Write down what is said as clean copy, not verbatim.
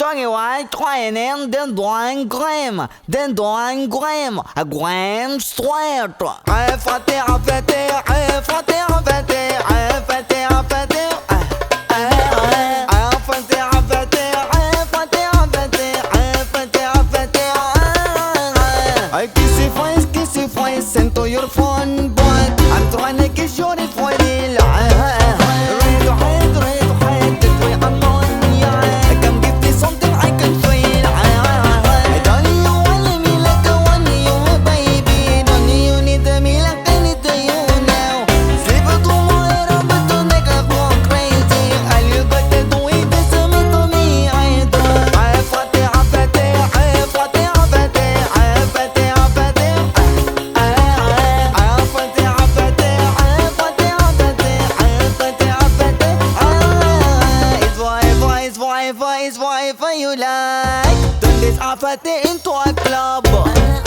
Johnny White training den doing grim, den doing grim, a grim sweat. عفتي عفتي عفتي عفتي عفتي عفتي عفتي عفتي عفتي عفتي عفتي kissy face, send to your phone, but I'm trying to kiss your foil. Whatever you like, turn this apathy into a club.